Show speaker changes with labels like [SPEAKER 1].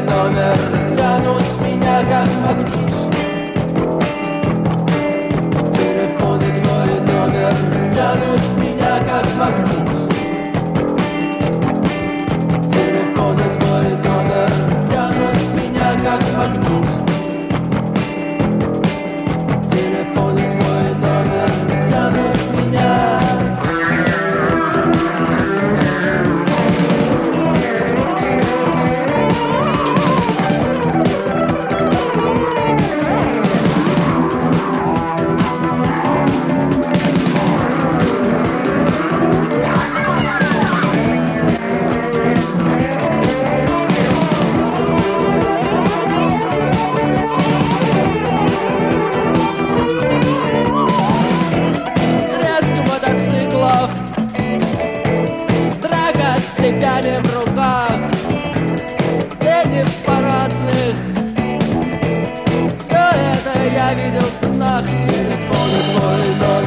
[SPEAKER 1] номер тянут меня как магнит. Телефон и твой номер тянут меня как магнит. Телефон и твой номер тянут меня как магнит. Телефон и твой номер тянут меня. Цепями в руках, тени в парадных. Все это я видел в снах. Телефон и твой номер